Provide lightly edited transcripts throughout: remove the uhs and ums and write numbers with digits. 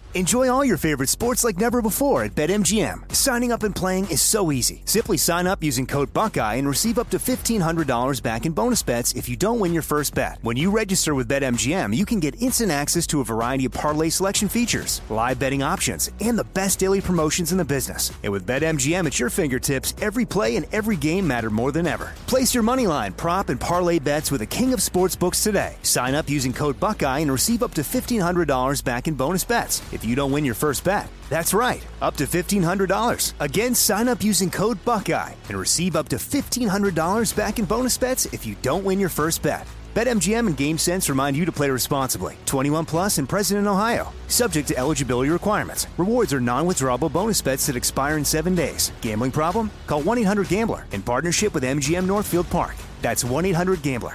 Enjoy all your favorite sports like never before at BetMGM. Signing up and playing is so easy. Simply sign up using code Buckeye and receive up to $1,500 back in bonus bets if you don't win your first bet. When you register with BetMGM, you can get instant access to a variety of parlay selection features, live betting options, and the best daily promotions in the business. And with BetMGM at your fingertips, every play and every game matter more than ever. Place your moneyline, prop, and parlay bets with the king of sportsbooks today. Sign up using code Buckeye and receive up to $1,500 back in bonus bets if you don't win your first bet. That's right, up to $1,500. Again, sign up using code Buckeye and receive up to $1,500 back in bonus bets if you don't win your first bet. BetMGM and GameSense remind you to play responsibly. 21 plus and present in Ohio. Subject to eligibility requirements. Rewards are non-withdrawable bonus bets that expire in 7 days. Gambling problem? Call 1-800-GAMBLER in partnership with MGM Northfield Park. That's 1-800-GAMBLER.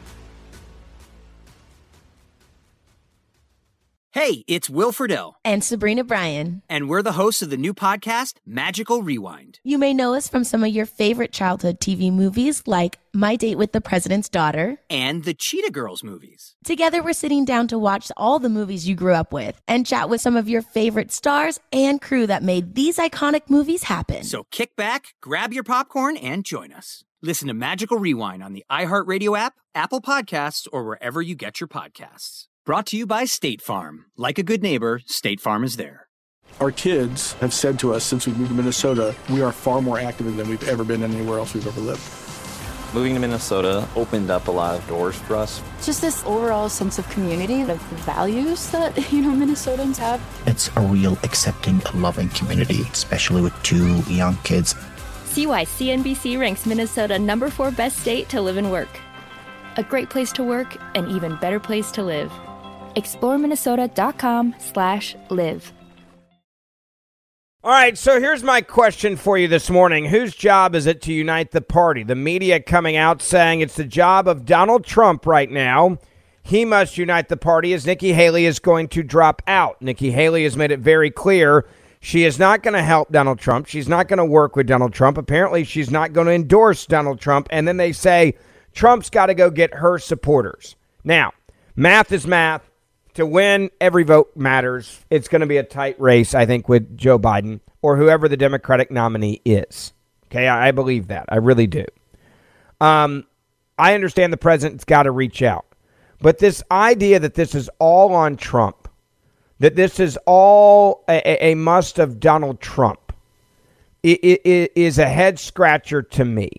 Hey, it's Will Friedle. And Sabrina Bryan. And we're the hosts of the new podcast, Magical Rewind. You may know us from some of your favorite childhood TV movies like My Date with the President's Daughter. And the Cheetah Girls movies. Together, we're sitting down to watch all the movies you grew up with and chat with some of your favorite stars and crew that made these iconic movies happen. So kick back, grab your popcorn, and join us. Listen to Magical Rewind on the iHeartRadio app, Apple Podcasts, or wherever you get your podcasts. Brought to you by State Farm. Like a good neighbor, State Farm is there. Our kids have said to us since we moved to Minnesota, we are far more active than we've ever been anywhere else we've ever lived. Moving to Minnesota opened up a lot of doors for us. Just this overall sense of community, of the values that, Minnesotans have. It's a real accepting, loving community, especially with 2 young kids. See why CNBC ranks Minnesota number 4 best state to live and work. A great place to work, an even better place to live. ExploreMinnesota.com/live. All right, so here's my question for you this morning. Whose job is it to unite the party? The media coming out saying it's the job of Donald Trump right now. He must unite the party as Nikki Haley is going to drop out. Nikki Haley has made it very clear she is not going to help Donald Trump. She's not going to work with Donald Trump. Apparently, she's not going to endorse Donald Trump. And then they say Trump's got to go get her supporters. Now, math is math. To win, every vote matters. It's going to be a tight race, I think, with Joe Biden or whoever the Democratic nominee is. Okay, I believe that. I really do. I understand the president's got to reach out. But this idea that this is all on Trump, that this is all a must of Donald Trump, it is a head scratcher to me.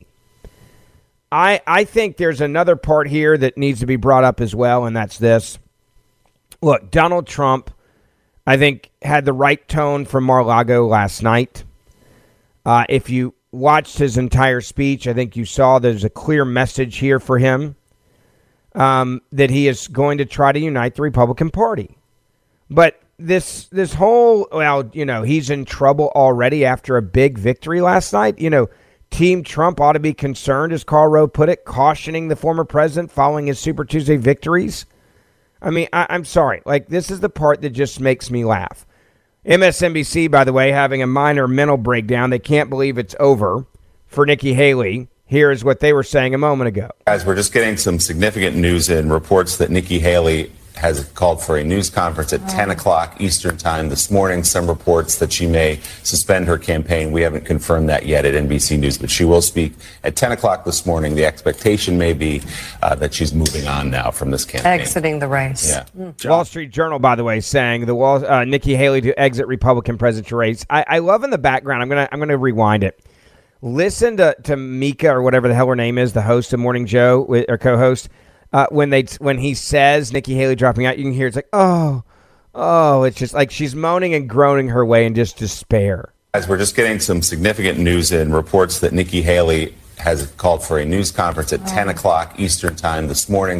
I think there's another part here that needs to be brought up as well, and that's this. Look, Donald Trump, I think, had the right tone from Mar-a-Lago last night. If you watched his entire speech, I think you saw there's a clear message here for him that he is going to try to unite the Republican Party. But this whole, he's in trouble already after a big victory last night. Team Trump ought to be concerned, as Karl Rove put it, cautioning the former president following his Super Tuesday victories. I mean, I'm sorry. This is the part that just makes me laugh. MSNBC, by the way, having a minor mental breakdown. They can't believe it's over for Nikki Haley. Here is what they were saying a moment ago. Guys, we're just getting some significant news in reports that Nikki Haley has called for a news conference at 10 o'clock Eastern time this morning. Some reports that she may suspend her campaign. We haven't confirmed that yet at NBC News, but she will speak at 10 o'clock this morning. The expectation may be that she's moving on now from this campaign. Exiting the race. Yeah. Wall Street Journal, by the way, saying Nikki Haley to exit Republican presidential race. I love in the background. I'm gonna rewind it. Listen to Mika or whatever the hell her name is, the host of Morning Joe or co-host. When he says Nikki Haley dropping out, you can hear it's like, oh, it's just like she's moaning and groaning her way in just despair. Guys, we're just getting some significant news in reports that Nikki Haley has called for a news conference at 10 o'clock Eastern time this morning.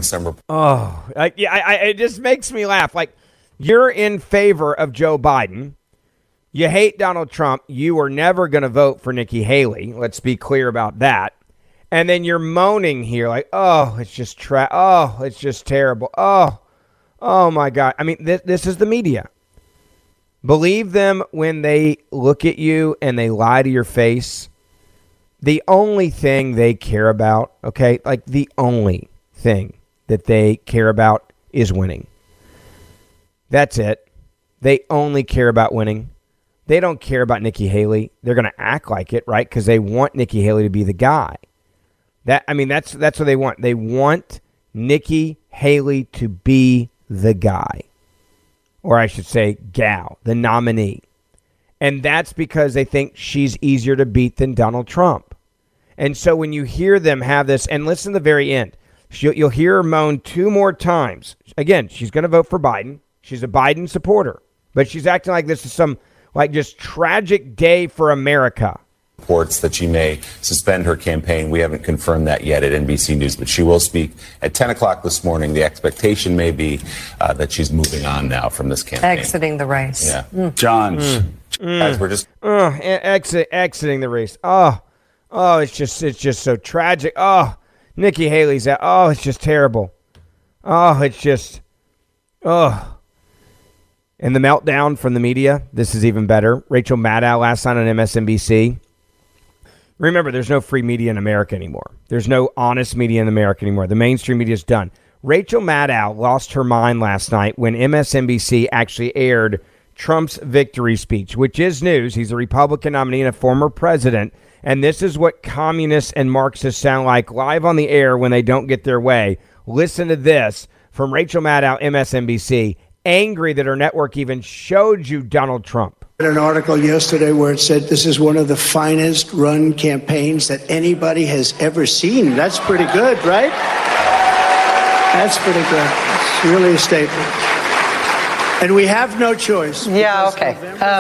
It just makes me laugh. Like, you're in favor of Joe Biden. You hate Donald Trump. You are never going to vote for Nikki Haley. Let's be clear about that. And then you're moaning here like, oh, it's just it's just terrible. Oh my God. I mean, this is the media. Believe them when they look at you and they lie to your face. The only thing they care about, okay, like the only thing that they care about is winning. That's it. They only care about winning. They don't care about Nikki Haley. They're going to act like it, right? Because they want Nikki Haley to be the guy. That's what they want. They want Nikki Haley to be the guy. Or I should say gal, the nominee. And that's because they think she's easier to beat than Donald Trump. And so when you hear them have this, and listen to the very end, you'll hear her moan 2 more times. Again, she's going to vote for Biden. She's a Biden supporter. But she's acting like this is some just tragic day for America. Reports that she may suspend her campaign. We haven't confirmed that yet at NBC News, but she will speak at 10 o'clock this morning. The expectation may be that she's moving on now from this campaign. Exiting the race. Yeah. John. Guys, we're just... exiting the race. It's just so tragic. Nikki Haley's out. It's just terrible. And the meltdown from the media, this is even better. Rachel Maddow last night on MSNBC. Remember, there's no free media in America anymore. There's no honest media in America anymore. The mainstream media is done. Rachel Maddow lost her mind last night when MSNBC actually aired Trump's victory speech, which is news. He's a Republican nominee and a former president. And this is what communists and Marxists sound like live on the air when they don't get their way. Listen to this from Rachel Maddow, MSNBC, angry that her network even showed you Donald Trump. An article yesterday where it said this is one of the finest run campaigns that anybody has ever seen. That's pretty good, right? That's pretty good. It's really a statement. And we have no choice. Yeah, okay.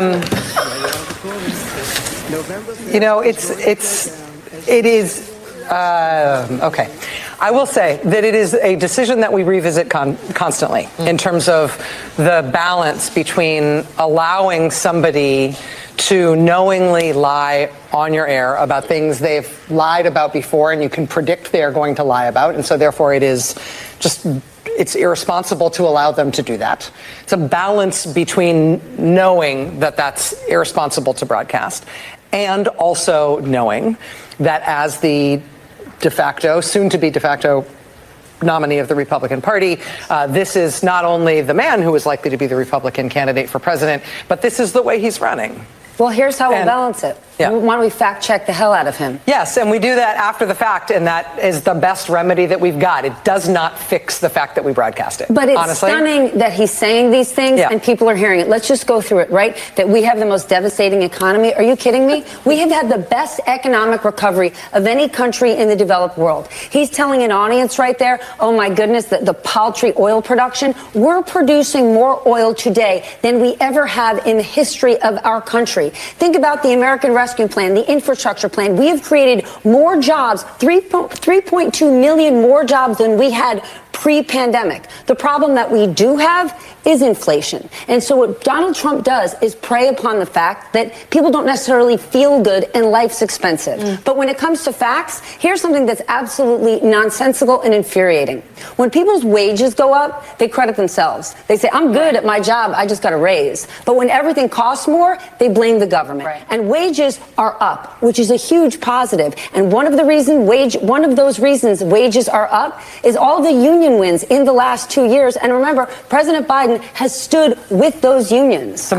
It is okay. I will say that it is a decision that we revisit constantly in terms of the balance between allowing somebody to knowingly lie on your air about things they've lied about before and you can predict they are going to lie about. And so therefore it's irresponsible to allow them to do that. It's a balance between knowing that that's irresponsible to broadcast and also knowing that as the soon-to-be de facto nominee of the Republican Party, this is not only the man who is likely to be the Republican candidate for president, but this is the way he's running. Well, here's how we'll balance it. Yeah. Why don't we fact check the hell out of him? Yes, and we do that after the fact, and that is the best remedy that we've got. It does not fix the fact that we broadcast it. But it's stunning that he's saying these things and people are hearing it. Let's just go through it, right? That we have the most devastating economy. Are you kidding me? We have had the best economic recovery of any country in the developed world. He's telling an audience right there, oh my goodness, the paltry oil production. We're producing more oil today than we ever have in the history of our country. Think about the American Rescue Plan, the infrastructure plan. We have created more jobs, 3.2 million more jobs than we had pre-pandemic. The problem that we do have is inflation. And so what Donald Trump does is prey upon the fact that people don't necessarily feel good and life's expensive. But when it comes to facts, here's something that's absolutely nonsensical and infuriating. When people's wages go up, they credit themselves. They say, I'm good at my job, I just got a raise. But when everything costs more, they blame the government. Right. And wages are up, which is a huge positive. And one of those reasons wages are up is all the union wins in the last 2 years. And remember, President Biden has stood with those unions.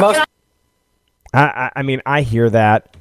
I mean, I hear that,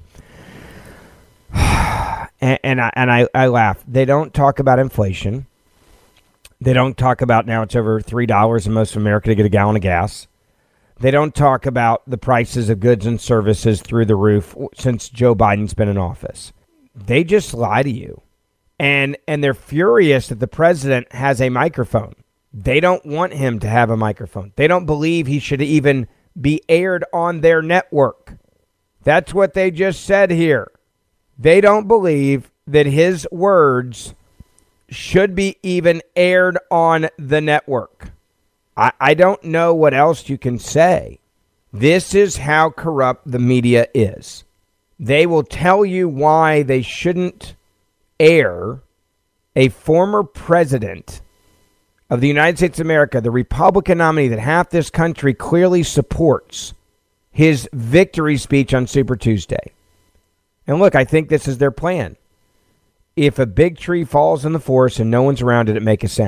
and I laugh. They don't talk about inflation. They don't talk about now it's over $3 in most of America to get a gallon of gas. They don't talk about the prices of goods and services through the roof since Joe Biden's been in office. They just lie to you. And they're furious that the president has a microphone. They don't want him to have a microphone. They don't believe he should even be aired on their network. That's what they just said here. They don't believe that his words should be even aired on the network. I don't know what else you can say. This is how corrupt the media is. They will tell you why they shouldn't air a former president of the United States of America, the Republican nominee that half this country clearly supports, his victory speech on Super Tuesday. And look, I think this is their plan. If a big tree falls in the forest and no one's around it, it makes a sound.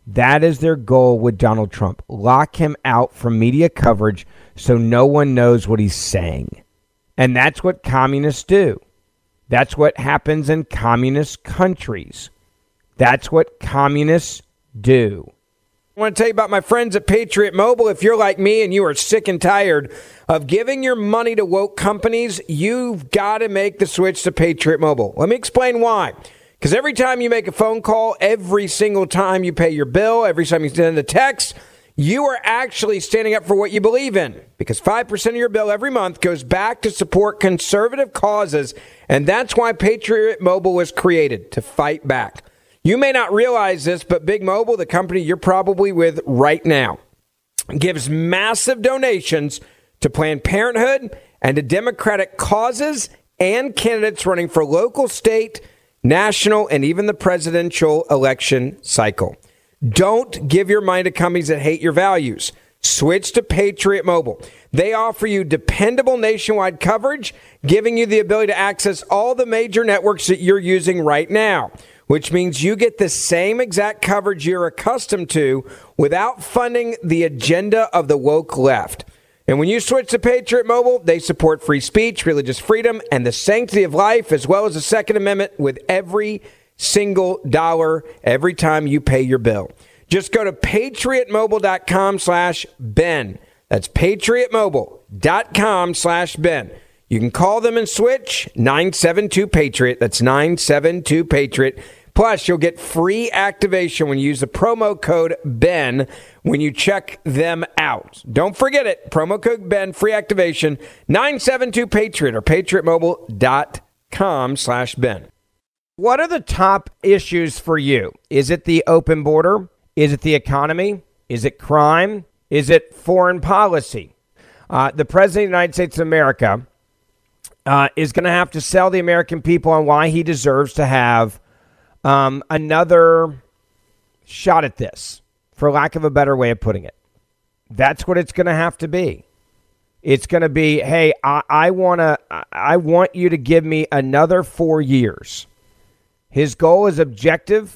That is their goal with Donald Trump. Lock him out from media coverage so no one knows what he's saying. And that's what communists do. That's what happens in communist countries. That's what communists do. I want to tell you about my friends at Patriot Mobile. If you're like me and you are sick and tired of giving your money to woke companies, you've got to make the switch to Patriot Mobile. Let me explain why. Because every time you make a phone call, every single time you pay your bill, every time you send a text, you are actually standing up for what you believe in. Because 5% of your bill every month goes back to support conservative causes. And that's why Patriot Mobile was created, to fight back. You may not realize this, but Big Mobile, the company you're probably with right now, gives massive donations to Planned Parenthood and to Democratic causes and candidates running for local, state, national, and even the presidential election cycle. Don't give your money to companies that hate your values. Switch to Patriot Mobile. They offer you dependable nationwide coverage, giving you the ability to access all the major networks that you're using right now, which means you get the same exact coverage you're accustomed to without funding the agenda of the woke left. And when you switch to Patriot Mobile, they support free speech, religious freedom, and the sanctity of life, as well as the Second Amendment with every single dollar every time you pay your bill. Just go to patriotmobile.com/Ben. That's patriotmobile.com/Ben. You can call them and switch 972-PATRIOT. That's 972-PATRIOT. Plus, you'll get free activation when you use the promo code BEN when you check them out. Don't forget it. Promo code BEN, free activation, 972-PATRIOT or patriotmobile.com/Ben. What are the top issues for you? Is it the open border? Is it the economy? Is it crime? Is it foreign policy? The President of the United States of America is going to have to sell the American people on why he deserves to have another shot at this, for lack of a better way of putting it. That's what it's going to have to be. It's going to be, hey, I want you to give me another 4 years. His goal, his objective,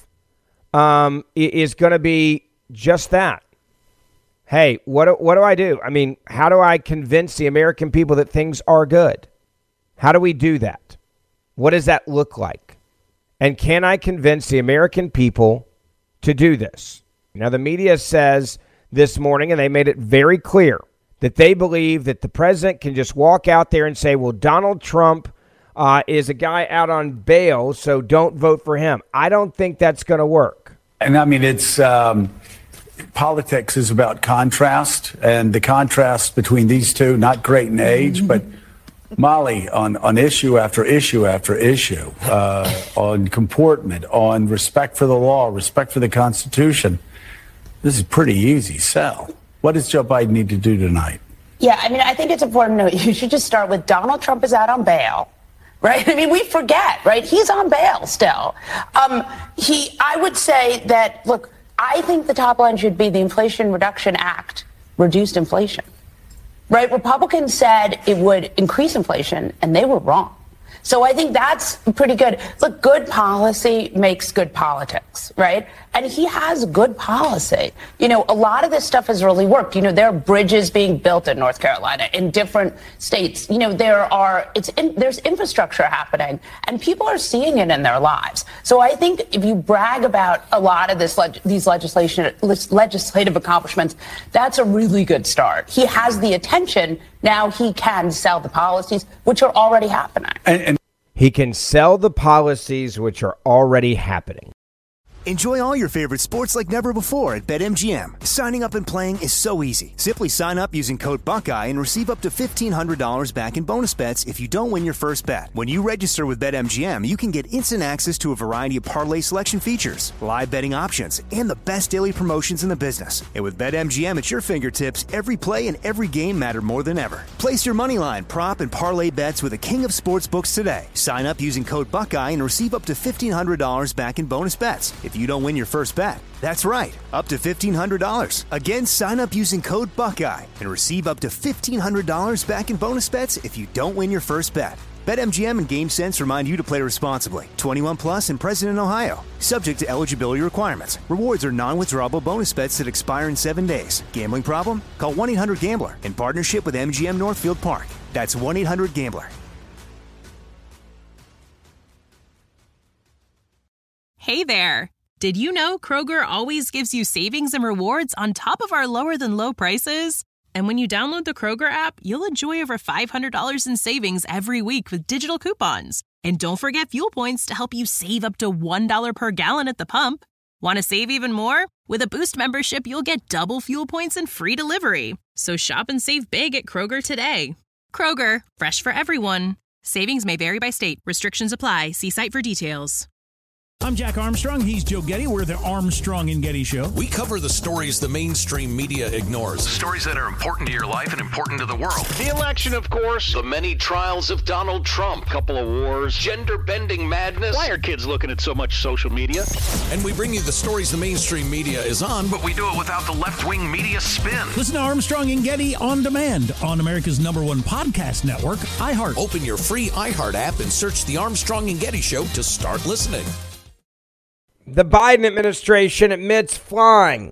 is going to be just that. Hey, what do I do? I mean, how do I convince the American people that things are good? How do we do that? What does that look like? And can I convince the American people to do this? Now, the media says this morning, and they made it very clear, that they believe that the president can just walk out there and say, well, Donald Trump is a guy out on bail, so don't vote for him. I don't think that's going to work. And I mean, it's politics is about contrast, and the contrast between these two, not great in age, but Molly, on issue after issue after issue, on comportment, on respect for the law, respect for the Constitution, this is pretty easy sell. What does Joe Biden need to do tonight? Yeah, I mean, I think it's important to note, you should just start with Donald Trump is out on bail. Right? I mean, we forget, right? He's on bail still. I would say that, look, I think the top line should be the Inflation Reduction Act reduced inflation, right? Republicans said it would increase inflation, and they were wrong. So I think that's pretty good. Look, good policy makes good politics, right? And he has good policy. You know, a lot of this stuff has really worked. You know, there are bridges being built in North Carolina, in different states. You know, there's infrastructure happening, and people are seeing it in their lives. So I think if you brag about a lot of these legislative accomplishments, that's a really good start. He has the attention. Now he can sell the policies, which are already happening. And he can sell the policies which are already happening. Enjoy all your favorite sports like never before at BetMGM. Signing up and playing is so easy. Simply sign up using code Buckeye and receive up to $1,500 back in bonus bets if you don't win your first bet. When you register with BetMGM, you can get instant access to a variety of parlay selection features, live betting options, and the best daily promotions in the business. And with BetMGM at your fingertips, every play and every game matter more than ever. Place your moneyline, prop, and parlay bets with the king of sportsbooks today. Sign up using code Buckeye and receive up to $1,500 back in bonus bets if you don't win your first bet. That's right, up to $1,500. Again, sign up using code Buckeye and receive up to $1,500 back in bonus bets if you don't win your first bet. BetMGM and GameSense remind you to play responsibly. 21 plus and present in Ohio. Subject to eligibility requirements. Rewards are non-withdrawable bonus bets that expire in 7 days. Gambling problem? Call 1-800-GAMBLER in partnership with MGM Northfield Park. That's 1-800-GAMBLER. Hey there. Did you know Kroger always gives you savings and rewards on top of our lower than low prices? And when you download the Kroger app, you'll enjoy over $500 in savings every week with digital coupons. And don't forget fuel points to help you save up to $1 per gallon at the pump. Want to save even more? With a Boost membership, you'll get double fuel points and free delivery. So shop and save big at Kroger today. Kroger, fresh for everyone. Savings may vary by state. Restrictions apply. See site for details. I'm Jack Armstrong. He's Joe Getty. We're the Armstrong and Getty Show. We cover the stories the mainstream media ignores. The stories that are important to your life and important to the world. The election, of course. The many trials of Donald Trump. Couple of wars. Gender-bending madness. Why are kids looking at so much social media? And we bring you the stories the mainstream media is on, but we do it without the left-wing media spin. Listen to Armstrong and Getty on demand on America's #1 podcast network, iHeart. Open your free iHeart app and search The Armstrong and Getty Show to start listening. The Biden administration admits flying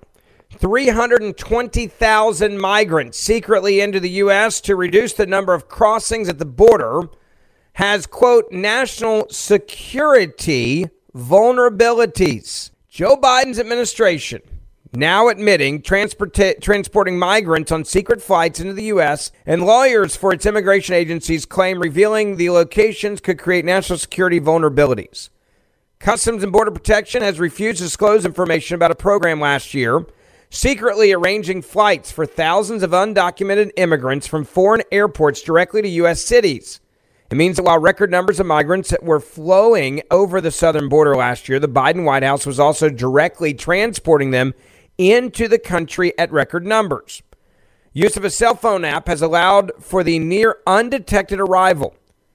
320,000 migrants secretly into the U.S. to reduce the number of crossings at the border has, quote, national security vulnerabilities. Joe Biden's administration now admitting transporting migrants on secret flights into the U.S., and lawyers for its immigration agencies claim revealing the locations could create national security vulnerabilities. Customs and Border Protection has refused to disclose information about a program last year secretly arranging flights for thousands of undocumented immigrants from foreign airports directly to U.S. cities. It means that while record numbers of migrants were flowing over the southern border last year, the Biden White House was also directly transporting them into the country at record numbers. Use of a cell phone app has allowed for the near undetected arrival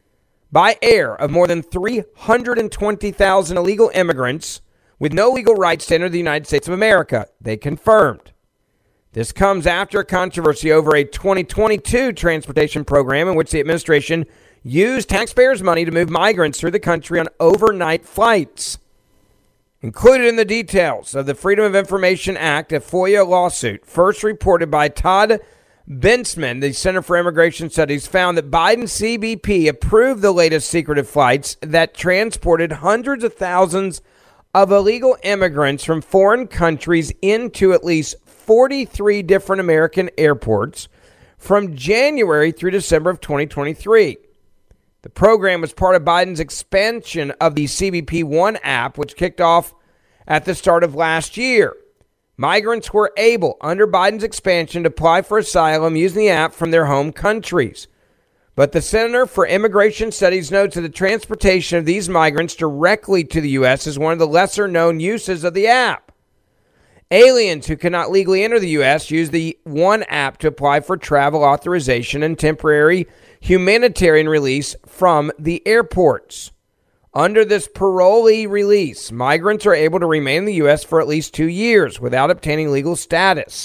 by air of more than 320,000 illegal immigrants with no legal rights to enter the United States of America, they confirmed. This comes after a controversy over a 2022 transportation program in which the administration used taxpayers' money to move migrants through the country on overnight flights. Included in the details of the Freedom of Information Act, a FOIA lawsuit first reported by Todd Bensman, the Center for Immigration Studies, found that Biden's CBP approved the latest secretive flights that transported hundreds of thousands of illegal immigrants from foreign countries into at least 43 different American airports from January through December of 2023. The program was part of Biden's expansion of the CBP One app, which kicked off at the start of last year. Migrants were able, under Biden's expansion, to apply for asylum using the app from their home countries. But the Center for Immigration Studies notes that the transportation of these migrants directly to the U.S. is one of the lesser-known uses of the app. Aliens who cannot legally enter the U.S. use the One app to apply for travel authorization and temporary humanitarian release from the airports. Under this parolee release, migrants are able to remain in the U.S. for at least 2 years without obtaining legal status.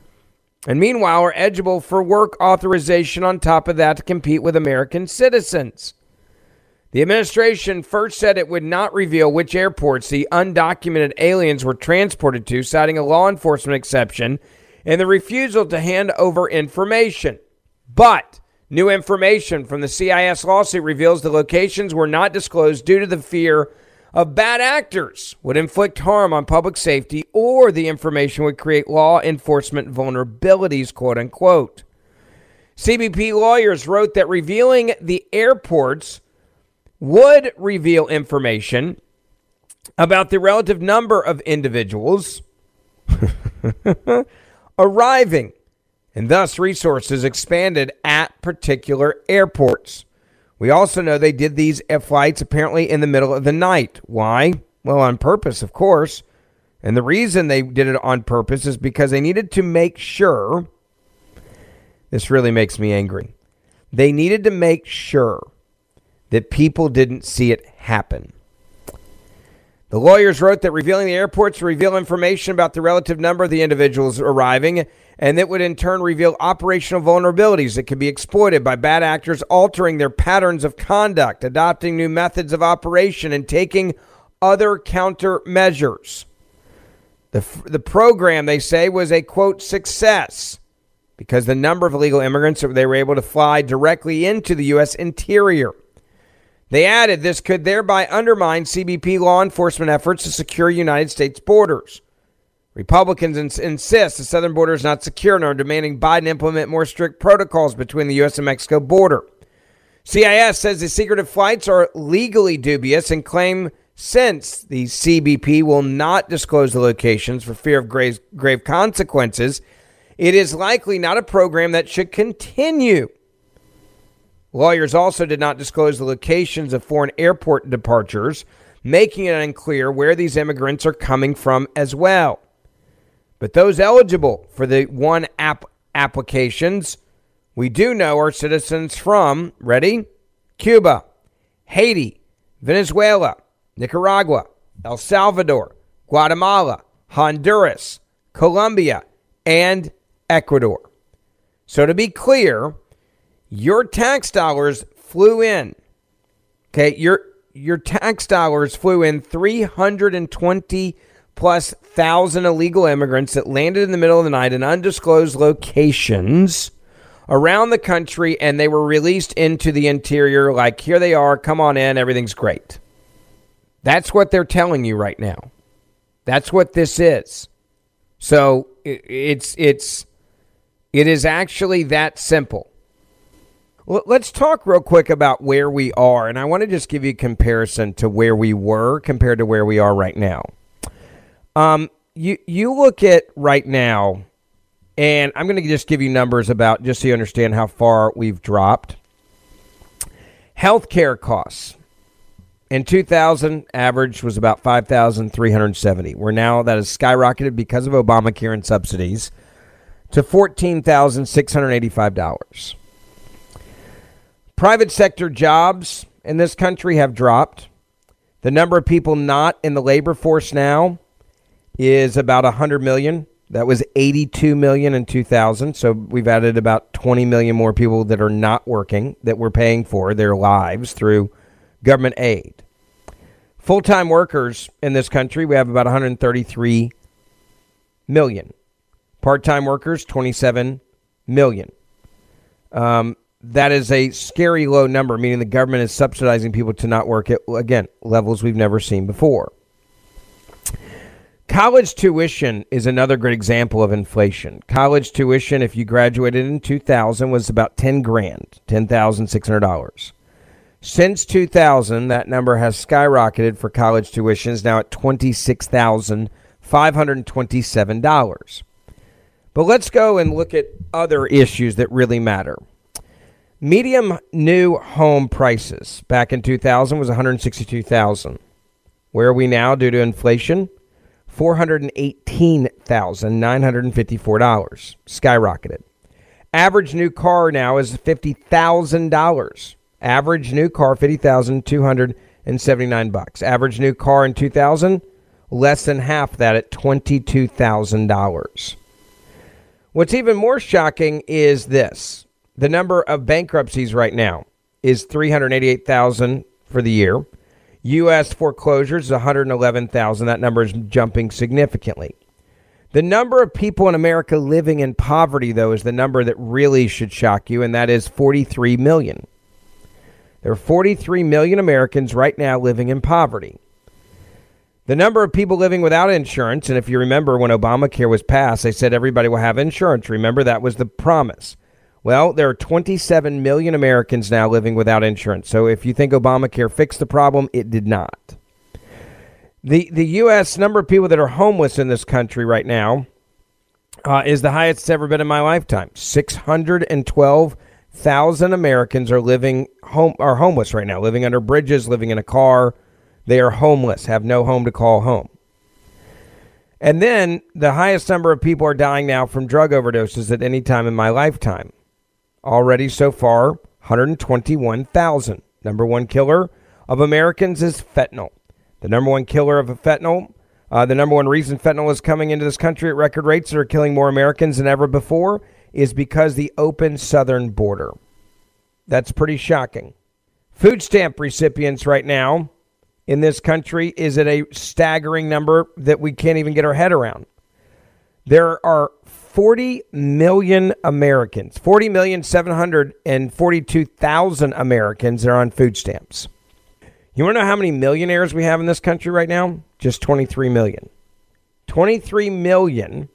And meanwhile, are eligible for work authorization on top of that to compete with American citizens. The administration first said it would not reveal which airports the undocumented aliens were transported to, citing a law enforcement exception and the refusal to hand over information. But new information from the CIS lawsuit reveals the locations were not disclosed due to the fear of bad actors would inflict harm on public safety or the information would create law enforcement vulnerabilities, quote unquote. CBP lawyers wrote that revealing the airports would reveal information about the relative number of individuals arriving, and thus resources expanded at particular airports. We also know they did these flights apparently in the middle of the night. Why? Well, on purpose, of course. And the reason they did it on purpose is because they needed to make sure, this really makes me angry, they needed to make sure that people didn't see it happen. The lawyers wrote that revealing the airports reveal information about the relative number of the individuals arriving and that would in turn reveal operational vulnerabilities that could be exploited by bad actors altering their patterns of conduct, adopting new methods of operation, and taking other countermeasures. The program, they say, was a, quote, success because the number of illegal immigrants that they were able to fly directly into the U.S. interior. They added this could thereby undermine CBP law enforcement efforts to secure United States borders. Republicans insist the southern border is not secure and are demanding Biden implement more strict protocols between the U.S. and Mexico border. CIS says the secretive flights are legally dubious and claim since the CBP will not disclose the locations for fear of grave consequences, it is likely not a program that should continue. Lawyers also did not disclose the locations of foreign airport departures, making it unclear where these immigrants are coming from as well. But those eligible for the one app applications, we do know are citizens from, ready? Cuba, Haiti, Venezuela, Nicaragua, El Salvador, Guatemala, Honduras, Colombia, and Ecuador. So to be clear, your tax dollars flew in. Okay, your tax dollars flew in 320 plus thousand illegal immigrants that landed in the middle of the night in undisclosed locations around the country, and they were released into the interior like, here they are, come on in, everything's great. That's what they're telling you right now. That's what this is. So it is actually that simple. Well, let's talk real quick about where we are, and I want to just give you a comparison to where we were compared to where we are right now. You look at right now, and I'm going to just give you numbers about, just so you understand how far we've dropped. Healthcare costs. In 2000, average was about $5,370. We're now, that has skyrocketed because of Obamacare and subsidies, to $14,685. Private sector jobs in this country have dropped. The number of people not in the labor force now is about 100 million. That was 82 million in 2000. So we've added about 20 million more people that are not working, that we're paying for their lives through government aid. Full-time workers in this country, we have about 133 million. Part-time workers, 27 million. That is a scary low number, meaning the government is subsidizing people to not work at, again, levels we've never seen before. College tuition is another great example of inflation. College tuition, if you graduated in 2000, was about $10,000, $10,600. Since 2000, that number has skyrocketed for college tuitions, now at $26,527. But let's go and look at other issues that really matter. Medium new home prices back in 2000 was $162,000. Where are we now due to inflation? $418,954. Skyrocketed. Average new car now is $50,000. Average new car, $50,279. Average new car in 2000, less than half that at $22,000. What's even more shocking is this. The number of bankruptcies right now is 388,000 for the year. U.S. foreclosures is 111,000. That number is jumping significantly. The number of people in America living in poverty, though, is the number that really should shock you, and that is 43 million. There are 43 million Americans right now living in poverty. The number of people living without insurance, and if you remember when Obamacare was passed, they said everybody will have insurance. Remember, that was the promise. Well, there are 27 million Americans now living without insurance. So if you think Obamacare fixed the problem, it did not. The U.S. number of people that are homeless in this country right now is the highest it's ever been in my lifetime. 612,000 Americans are homeless right now, living under bridges, living in a car. They are homeless, have no home to call home. And then the highest number of people are dying now from drug overdoses at any time in my lifetime. Already so far, 121,000. Number one killer of Americans is fentanyl. The number one killer of fentanyl The number one reason fentanyl is coming into this country at record rates that are killing more Americans than ever before is because the open southern border. That's pretty shocking. Food stamp recipients right now in this country is at a staggering number that we can't even get our head around. There are 40 million Americans, 40,742,000 Americans that are on food stamps. You want to know how many millionaires we have in this country right now? Just 23 million. 23 million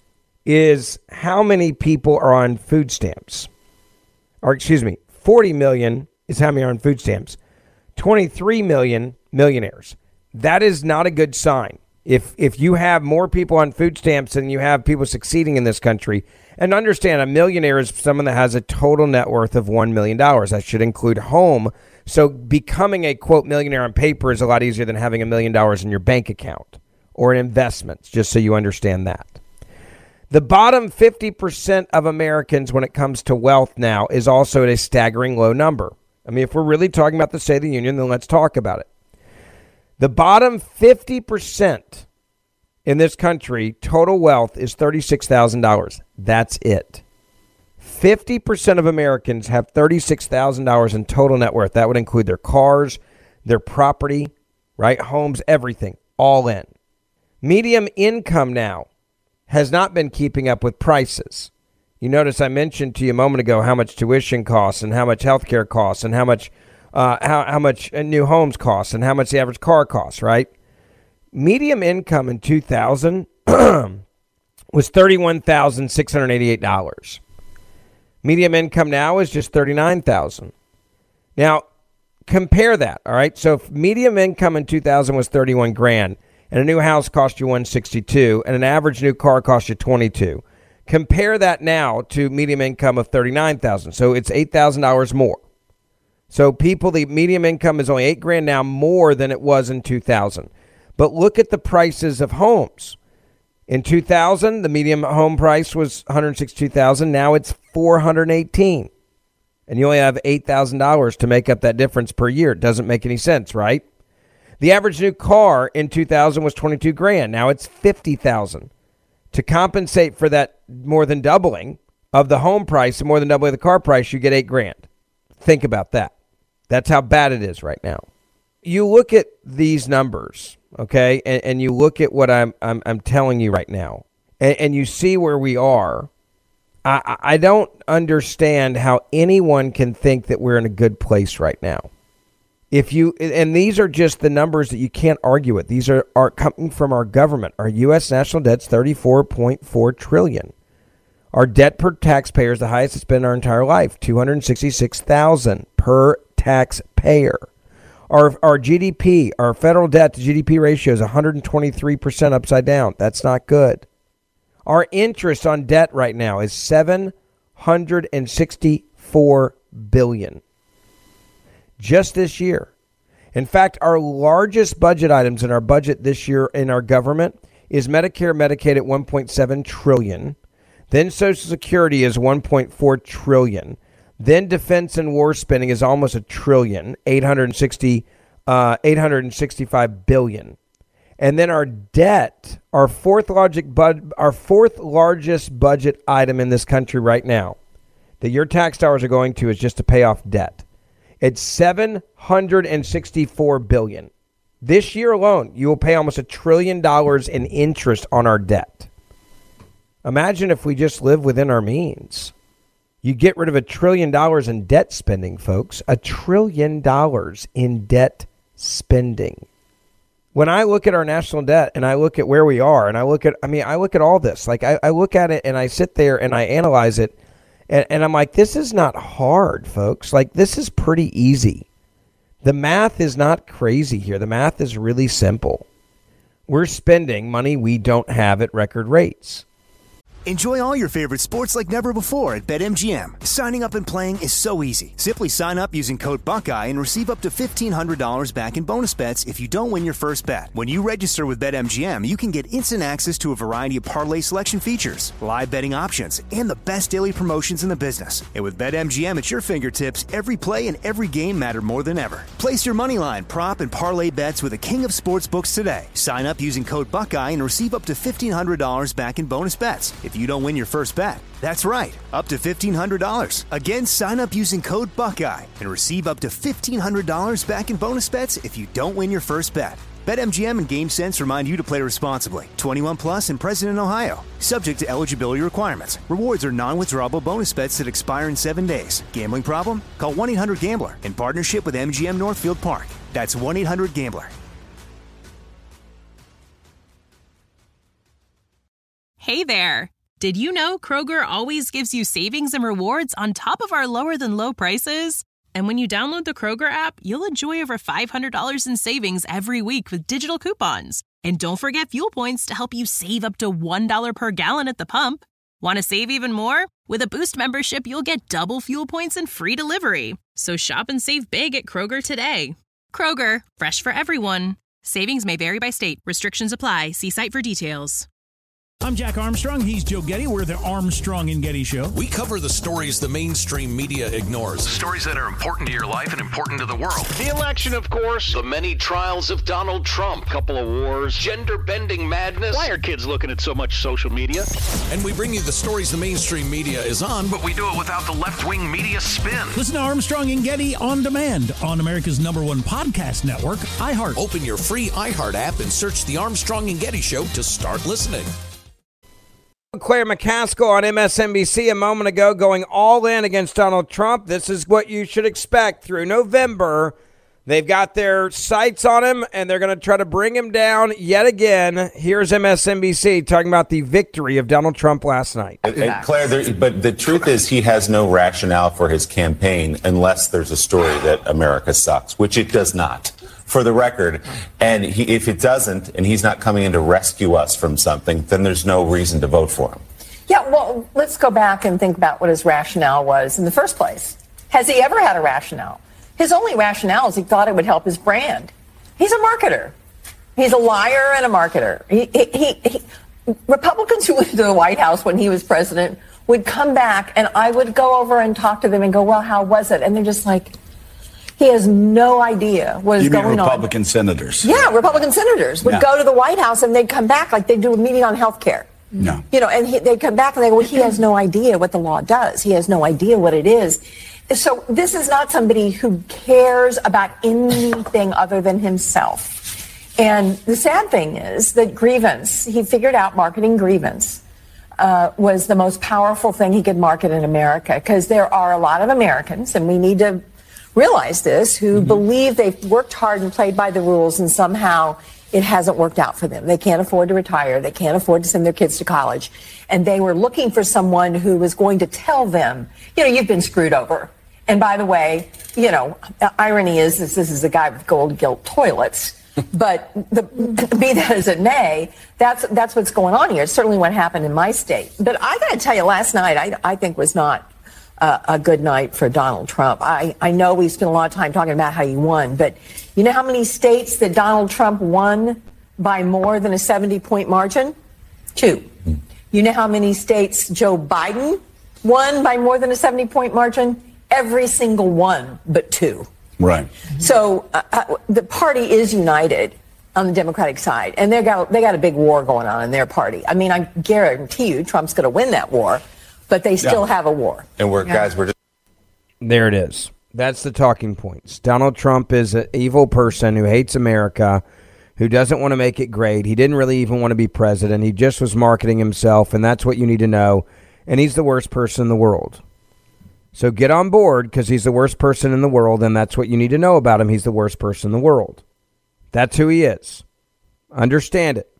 is how many people are on food stamps. Or excuse me, 40 million is how many are on food stamps. 23 million millionaires. That is not a good sign. If you have more people on food stamps than you have people succeeding in this country, and understand a millionaire is someone that has a total net worth of $1 million. That should include home. So becoming a, quote, millionaire on paper is a lot easier than having $1 million in your bank account or in investments, just so you understand that. The bottom 50% of Americans when it comes to wealth now is also at a staggering low number. I mean, if we're really talking about the State of the Union, then let's talk about it. The bottom 50% in this country, total wealth is $36,000. That's it. 50% of Americans have $36,000 in total net worth. That would include their cars, their property, right? Homes, everything, all in. Medium income now has not been keeping up with prices. You notice I mentioned to you a moment ago how much tuition costs and how much healthcare costs and how much new homes cost and how much the average car costs, right? Medium income in 2000 was $31,688. Medium income now is just $39,000. Now, compare that, all right? So if medium income in 2000 was 31 grand and a new house cost you $162 and an average new car cost you $22, compare that now to medium income of $39,000. So it's $8,000 more. So people, the medium income is only $8 grand now more than it was in 2000. But look at the prices of homes. In 2000, the median home price was $162,000. Now it's $418,000. And you only have $8,000 to make up that difference per year. It doesn't make any sense, right? The average new car in 2000 was 22 grand. Now it's 50,000. To compensate for that more than doubling of the home price and more than doubling the car price, you get $8 grand. Think about that. That's how bad it is right now. You look at these numbers, okay, and you look at what I'm telling you right now, and you see where we are. I don't understand how anyone can think that we're in a good place right now. And these are just the numbers that you can't argue with. These are coming from our government. Our U.S. national debt's $34.4 trillion. Our debt per taxpayer is the highest it's been our entire life, $266,000 per taxpayer. Our GDP, our federal debt to GDP ratio is 123% upside down. That's not good. Our interest on debt right now is $764 billion. Just this year. In fact, our largest budget items in our budget this year in our government is Medicare, Medicaid at $1.7 trillion. Then Social Security is $1.4 trillion. Then defense and war spending is almost $1 trillion, $865 billion. And then our debt, our fourth largest budget item in this country right now that your tax dollars are going to is just to pay off debt. It's $764 billion. This year alone, you will pay almost $1 trillion in interest on our debt. Imagine if we just live within our means. You get rid of $1 trillion in debt spending, folks. $1 trillion in debt spending. When I look at our national debt and I look at where we are and I look at all this, like I look at it and I sit there and I analyze it and I'm like, this is not hard, folks. Like, this is pretty easy. The math is not crazy here. The math is really simple. We're spending money we don't have at record rates. Enjoy all your favorite sports like never before at BetMGM. Signing up and playing is so easy. Simply sign up using code Buckeye and receive up to $1,500 back in bonus bets if you don't win your first bet. When you register with BetMGM, you can get instant access to a variety of parlay selection features, live betting options, and the best daily promotions in the business. And with BetMGM at your fingertips, every play and every game matter more than ever. Place your moneyline, prop, and parlay bets with the king of sportsbooks today. Sign up using code Buckeye and receive up to $1,500 back in bonus bets if you don't win your first bet. That's right, up to $1,500. Again, sign up using code Buckeye and receive up to $1,500 back in bonus bets if you don't win your first bet. BetMGM and GameSense remind you to play responsibly. 21 plus and present in Ohio. Subject to eligibility requirements. Rewards are non-withdrawable bonus bets that expire in 7 days. Gambling problem? Call 1-800-GAMBLER in partnership with MGM Northfield Park. That's 1-800-GAMBLER. Hey there. Did you know Kroger always gives you savings and rewards on top of our lower than low prices? And when you download the Kroger app, you'll enjoy over $500 in savings every week with digital coupons. And don't forget fuel points to help you save up to $1 per gallon at the pump. Want to save even more? With a Boost membership, you'll get double fuel points and free delivery. So shop and save big at Kroger today. Kroger, fresh for everyone. Savings may vary by state. Restrictions apply. See site for details. I'm Jack Armstrong. He's Joe Getty. We're the Armstrong and Getty Show. We cover the stories the mainstream media ignores. Stories that are important to your life and important to the world. The election, of course. The many trials of Donald Trump. Couple of wars. Gender-bending madness. Why are kids looking at so much social media? And we bring you the stories the mainstream media is on, but we do it without the left-wing media spin. Listen to Armstrong and Getty on demand on America's #1 podcast network, iHeart. Open your free iHeart app and search The Armstrong and Getty Show to start listening. Claire McCaskill on MSNBC a moment ago going all in against Donald Trump. This is what you should expect through November. They've got their sights on him, and they're going to try to bring him down yet again. Here's MSNBC talking about the victory of Donald Trump last night. And Claire, but the truth is he has no rationale for his campaign unless there's a story that America sucks, which it does not. For the record, and if it doesn't, and he's not coming in to rescue us from something, then there's no reason to vote for him. Yeah, well, let's go back and think about what his rationale was in the first place. Has he ever had a rationale? His only rationale is he thought it would help his brand. He's a marketer. He's a liar and a marketer. Republicans who went to the White House when he was president would come back, and I would go over and talk to them and go, well, how was it? And they're just like, he has no idea what is going on. You mean Republican senators? Yeah, Republican senators would go to the White House and they'd come back like they'd do a meeting on health care. No. You know, and they'd come back and they go, well, he has no idea what the law does. He has no idea what it is. So this is not somebody who cares about anything other than himself. And the sad thing is that grievance, he figured out marketing grievance was the most powerful thing he could market in America, because there are a lot of Americans, and we need to realize this, who believe they've worked hard and played by the rules, and somehow it hasn't worked out for them. They can't afford to retire. They can't afford to send their kids to college. And they were looking for someone who was going to tell them, you know, you've been screwed over. And by the way, you know, the irony is this is a guy with gold gilt toilets. But be that as it may, that's what's going on here. It's certainly what happened in my state. But I got to tell you, last night I think was not a good night for Donald Trump. I know we spent a lot of time talking about how he won, but you know how many states that Donald Trump won by more than a 70-point margin? 2. You know how many states Joe Biden won by more than a 70-point margin? Every single one but 2. Right. So the party is united on the Democratic side, and they got a big war going on in their party. I mean, I guarantee you Trump's going to win that war. But they still have a war. And we're just... There it is. That's the talking points. Donald Trump is an evil person who hates America, who doesn't want to make it great. He didn't really even want to be president. He just was marketing himself, and that's what you need to know. And he's the worst person in the world. So get on board, because he's the worst person in the world, and that's what you need to know about him. He's the worst person in the world. That's who he is. Understand it.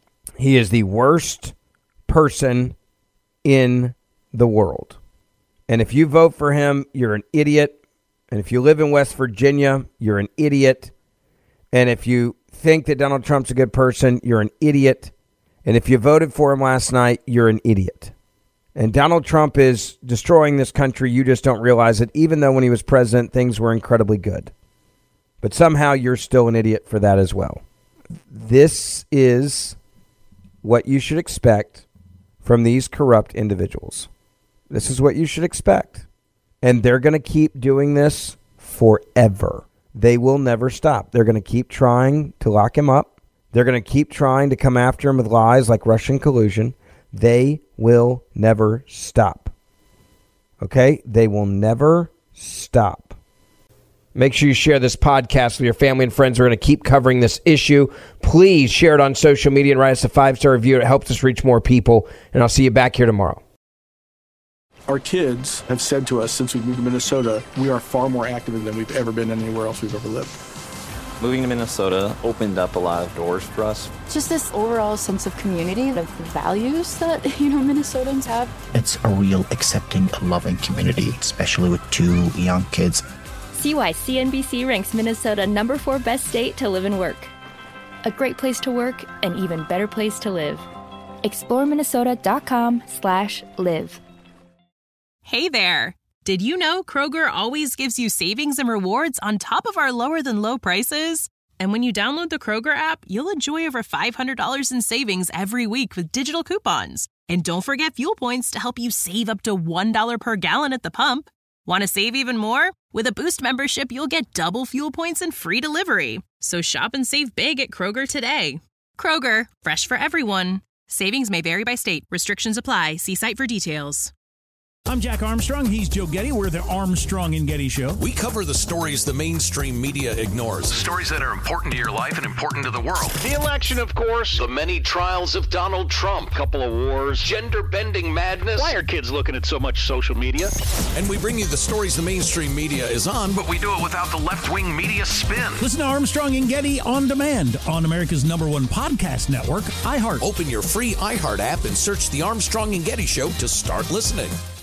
He is the worst person in the world. And if you vote for him, you're an idiot. And if you live in West Virginia, you're an idiot. And if you think that Donald Trump's a good person, you're an idiot. And if you voted for him last night, you're an idiot. And Donald Trump is destroying this country. You just don't realize it, even though when he was president, things were incredibly good. But somehow you're still an idiot for that as well. This is what you should expect from these corrupt individuals. This is what you should expect. And they're going to keep doing this forever. They will never stop. They're going to keep trying to lock him up. They're going to keep trying to come after him with lies like Russian collusion. They will never stop. Okay? They will never stop. Make sure you share this podcast with your family and friends. We're going to keep covering this issue. Please share it on social media and write us a 5-star review. It helps us reach more people. And I'll see you back here tomorrow. Our kids have said to us since we moved to Minnesota, we are far more active than we've ever been anywhere else we've ever lived. Moving to Minnesota opened up a lot of doors for us. Just this overall sense of community, of values that, Minnesotans have. It's a real accepting, loving community, especially with 2 young kids. See why CNBC ranks Minnesota number 4 best state to live and work. A great place to work, an even better place to live. ExploreMinnesota.com/live. Hey there! Did you know Kroger always gives you savings and rewards on top of our lower-than-low prices? And when you download the Kroger app, you'll enjoy over $500 in savings every week with digital coupons. And don't forget fuel points to help you save up to $1 per gallon at the pump. Want to save even more? With a Boost membership, you'll get double fuel points and free delivery. So shop and save big at Kroger today. Kroger, fresh for everyone. Savings may vary by state. Restrictions apply. See site for details. I'm Jack Armstrong. He's Joe Getty. We're the Armstrong and Getty Show. We cover the stories the mainstream media ignores. Stories that are important to your life and important to the world. The election, of course. The many trials of Donald Trump. Couple of wars. Gender-bending madness. Why are kids looking at so much social media? And we bring you the stories the mainstream media is on, but we do it without the left-wing media spin. Listen to Armstrong and Getty on demand on America's #1 podcast network, iHeart. Open your free iHeart app and search the Armstrong and Getty Show to start listening.